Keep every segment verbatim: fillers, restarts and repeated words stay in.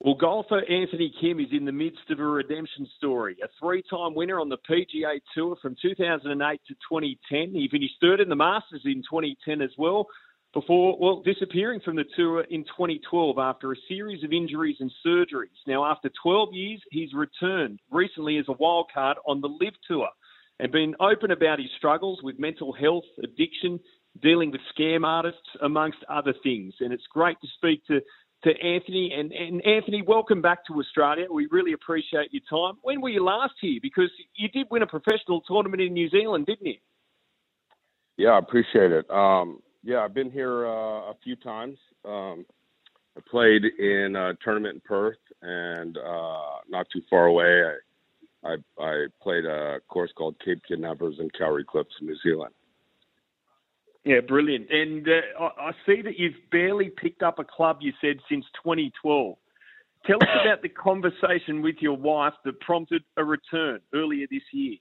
Well, golfer Anthony Kim is in the midst of a redemption story. A three-time winner on the P G A Tour from two thousand eight to twenty ten. He finished third in the Masters in twenty ten as well, before, well, disappearing from the tour in twenty twelve after a series of injuries and surgeries. Now, after twelve years, he's returned recently as a wild card on the LIV Tour and been open about his struggles with mental health, addiction, dealing with scam artists, amongst other things. And it's great to speak to to Anthony. And, and Anthony, welcome back to Australia. We really appreciate your time. When were you last here? Because you did win a professional tournament in New Zealand, didn't you? Yeah, I appreciate it. Um, yeah, I've been here uh, a few times. Um, I played in a tournament in Perth, and uh, not too far away, I, I, I played a course called Cape Kidnappers in Kauri Cliffs, New Zealand. Yeah, brilliant. And uh, I, I see that you've barely picked up a club, you said, since twenty twelve. Tell us about the conversation with your wife that prompted a return earlier this year.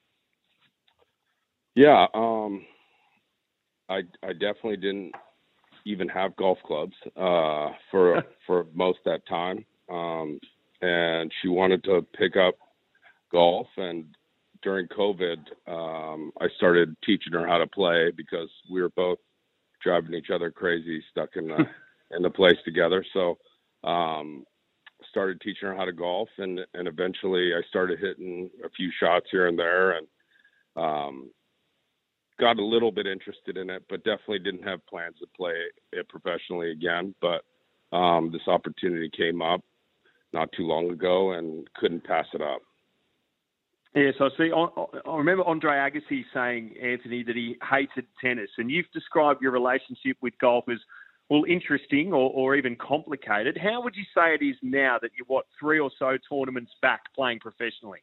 Yeah, um, I, I definitely didn't even have golf clubs uh, for for most of that time. Um, and she wanted to pick up golf, and during COVID, um, I started teaching her how to play because we were both driving each other crazy, stuck in the in the place together. So, um, started teaching her how to golf, and and eventually I started hitting a few shots here and there, and um, got a little bit interested in it, but definitely didn't have plans to play it professionally again. But um, this opportunity came up not too long ago, and couldn't pass it up. Yes, I see. I remember Andre Agassi saying, Anthony, that he hated tennis, and you've described your relationship with golf as, well, interesting or, or even complicated. How would you say it is now that you're, what, three or so tournaments back playing professionally?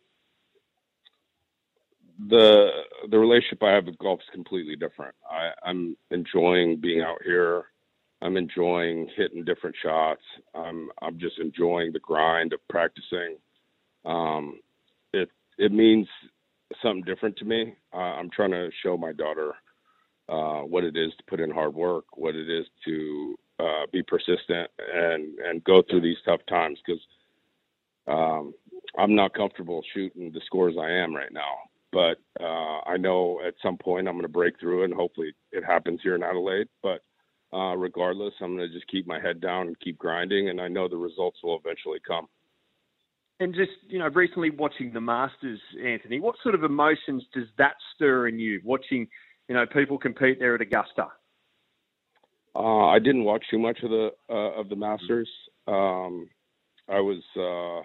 The the relationship I have with golf is completely different. I, I'm enjoying being out here. I'm enjoying hitting different shots. I'm I'm just enjoying the grind of practicing. Um, it It means something different to me. Uh, I'm trying to show my daughter uh, what it is to put in hard work, what it is to uh, be persistent and, and go through these tough times, because um, I'm not comfortable shooting the scores I am right now. But uh, I know at some point I'm going to break through, and hopefully it happens here in Adelaide. But uh, regardless, I'm going to just keep my head down and keep grinding, and I know the results will eventually come. And just, you know, recently watching the Masters, Anthony, what sort of emotions does that stir in you, watching, you know, people compete there at Augusta? Uh, I didn't watch too much of the uh, of the Masters. Um, I was uh,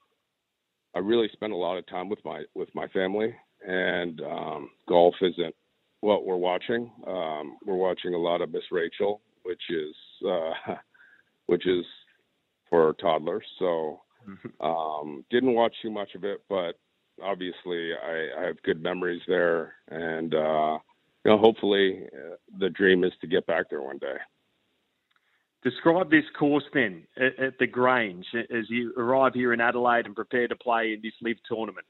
I really spent a lot of time with my with my family, and um, golf isn't what we're watching. Um, we're watching a lot of Miss Rachel, which is uh, which is for toddlers. So. Um, didn't watch too much of it, but obviously I, I have good memories there, and uh, you know, hopefully uh, the dream is to get back there one day. Describe this course then at, at the Grange as you arrive here in Adelaide and prepare to play in this LIV tournament.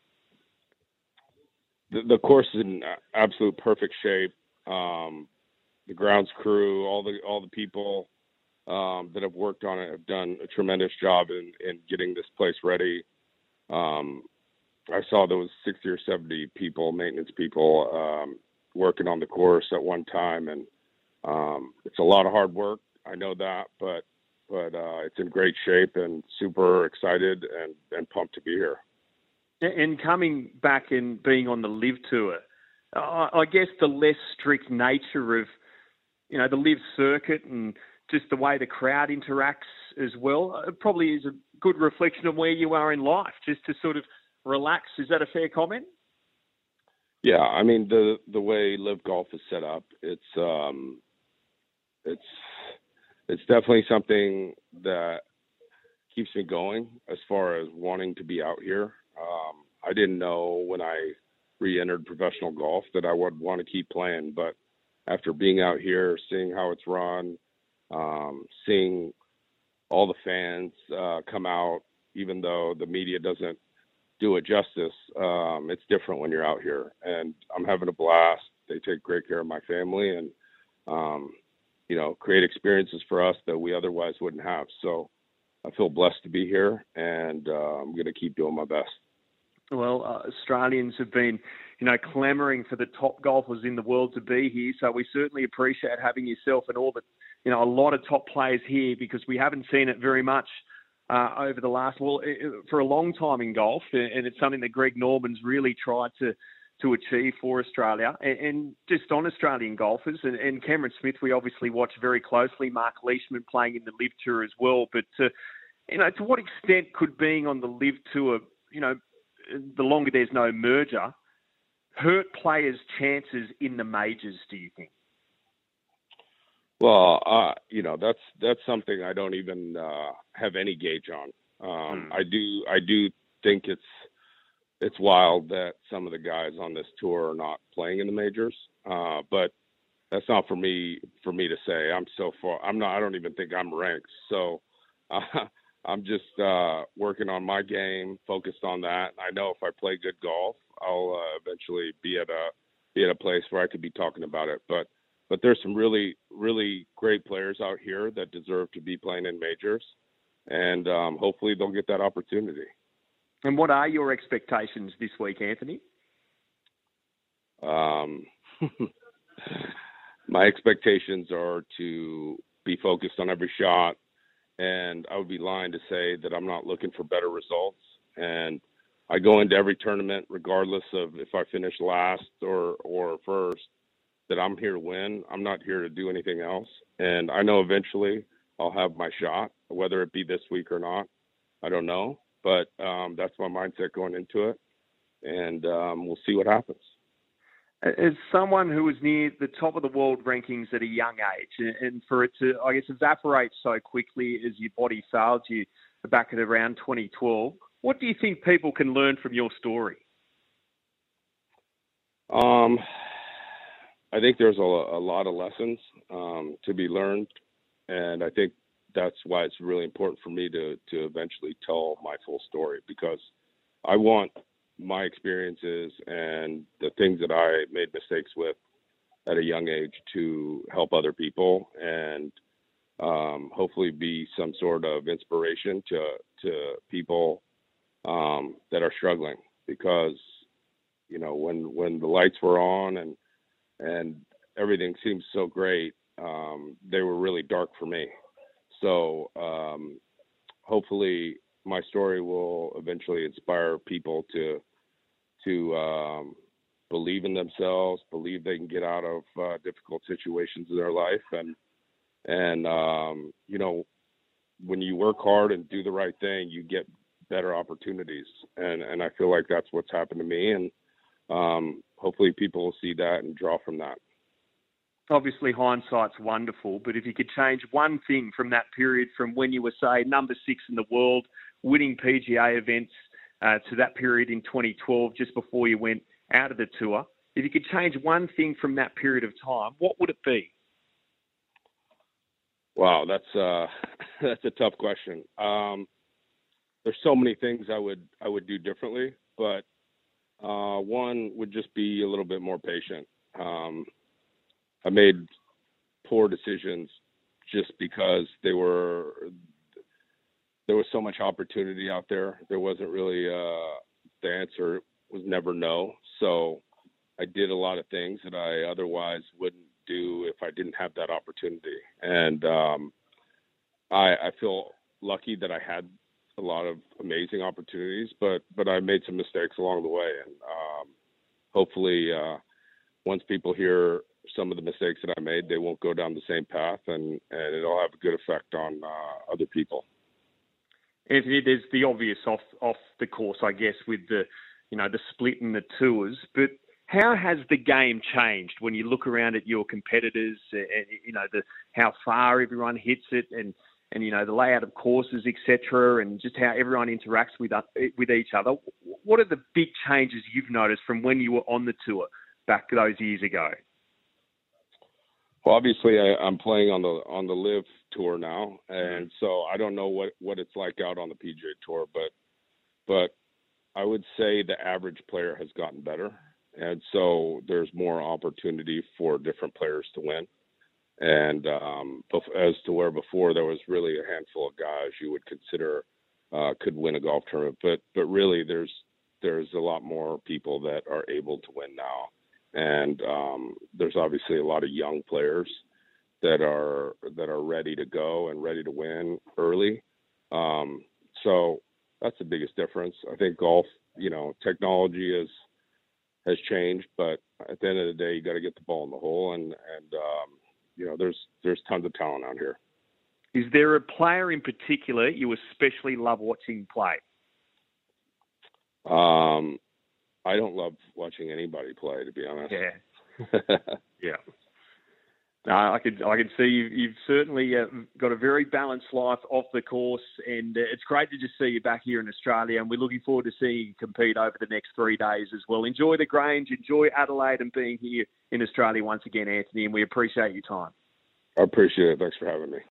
The, the course is in absolute perfect shape. Um, the grounds crew, all the all the people Um, that have worked on it have done a tremendous job in, in getting this place ready. Um, I saw there was sixty or seventy people, maintenance people, um, working on the course at one time. And um, it's a lot of hard work. I know that, but but uh, it's in great shape, and super excited and, and pumped to be here. And coming back and being on the LIV Tour, uh, I guess the less strict nature of, you know, the LIV circuit and just the way the crowd interacts as well, it probably is a good reflection of where you are in life, just to sort of relax. Is that a fair comment? Yeah, I mean, the the way LIV Golf is set up, it's um, it's it's definitely something that keeps me going as far as wanting to be out here. Um, I didn't know when I re-entered professional golf that I would want to keep playing, but after being out here, seeing how it's run, Um, seeing all the fans uh, come out, even though the media doesn't do it justice, um, it's different when you're out here. And I'm having a blast. They take great care of my family, and, um, you know, create experiences for us that we otherwise wouldn't have. So I feel blessed to be here, and uh, I'm going to keep doing my best. Well, uh, Australians have been, you know, clamouring for the top golfers in the world to be here. So we certainly appreciate having yourself and all the, you know, a lot of top players here, because we haven't seen it very much uh, over the last, well, for a long time in golf. And it's something that Greg Norman's really tried to to achieve for Australia. And, and just on Australian golfers, and, and Cameron Smith, we obviously watch very closely. Mark Leishman playing in the Live Tour as well. But, uh, you know, to what extent could being on the Live Tour, you know, the longer there's no merger, hurt players' chances in the majors, do you think? Well, uh, you know, that's that's something I don't even uh, have any gauge on. Um, hmm. I do I do think it's it's wild that some of the guys on this tour are not playing in the majors, uh, but that's not for me for me to say. I'm so far. I'm not. I don't even think I'm ranked. So. Uh, I'm just uh, working on my game, focused on that. I know if I play good golf, I'll uh, eventually be at a be at a place where I could be talking about it. But but there's some really really great players out here that deserve to be playing in majors, and um, hopefully they'll get that opportunity. And what are your expectations this week, Anthony? Um, my expectations are to be focused on every shot. And I would be lying to say that I'm not looking for better results. And I go into every tournament, regardless of if I finish last or, or first, that I'm here to win. I'm not here to do anything else. And I know eventually I'll have my shot, whether it be this week or not. I don't know. But um, that's my mindset going into it. And um, we'll see what happens. As someone who was near the top of the world rankings at a young age, and for it to, I guess, evaporate so quickly as your body failed you back at around twenty twelve, what do you think people can learn from your story? Um, I think there's a, a lot of lessons um, to be learned, and I think that's why it's really important for me to to eventually tell my full story, because I want my experiences and the things that I made mistakes with at a young age to help other people and um, hopefully be some sort of inspiration to to people um, that are struggling, because you know when when the lights were on and and everything seemed so great, um, they were really dark for me. So um, hopefully my story will eventually inspire people to to um, believe in themselves, believe they can get out of uh, difficult situations in their life. And, and um, you know, when you work hard and do the right thing, you get better opportunities. And, and I feel like that's what's happened to me. And um, hopefully people will see that and draw from that. Obviously, hindsight's wonderful, but if you could change one thing from that period, from when you were, say, number six in the world, winning P G A events, Uh, to that period in twenty twelve, just before you went out of the tour, if you could change one thing from that period of time, what would it be? Wow, that's uh, that's a tough question. Um, there's so many things I would I would do differently, but uh, one would just be a little bit more patient. Um, I made poor decisions just because they were. There was so much opportunity out there. There wasn't really, uh, the answer was never no. So I did a lot of things that I otherwise wouldn't do if I didn't have that opportunity. And um, I, I feel lucky that I had a lot of amazing opportunities, but, but I made some mistakes along the way. And um, hopefully uh, once people hear some of the mistakes that I made, they won't go down the same path, and, and it'll have a good effect on uh, other people. Anthony, there's the obvious off off the course, I guess, with the, you know, the split in the tours. But how has the game changed when you look around at your competitors? And you know, the how far everyone hits it, and and you know the layout of courses, et cetera, and just how everyone interacts with uh, with each other. What are the big changes you've noticed from when you were on the tour back those years ago? Well, obviously, I, I'm playing on the on the Live Tour now, and so I don't know what, what it's like out on the P G A Tour, but but I would say the average player has gotten better, and so there's more opportunity for different players to win. And um, as to where before there was really a handful of guys you would consider uh, could win a golf tournament, but but really there's there's a lot more people that are able to win now, and um, there's obviously a lot of young players that are that are ready to go and ready to win early. Um, so that's the biggest difference. I think golf, you know, technology is has changed, but at the end of the day, you got to get the ball in the hole, and and um, you know, there's there's tons of talent out here. Is there a player in particular you especially love watching play? Um, I don't love watching anybody play, to be honest. Yeah, yeah. No, I could I can see you've, you've certainly uh, got a very balanced life off the course, and uh, it's great to just see you back here in Australia, and we're looking forward to seeing you compete over the next three days as well. Enjoy the Grange, enjoy Adelaide, and being here in Australia once again, Anthony, and we appreciate your time. I appreciate it. Thanks for having me.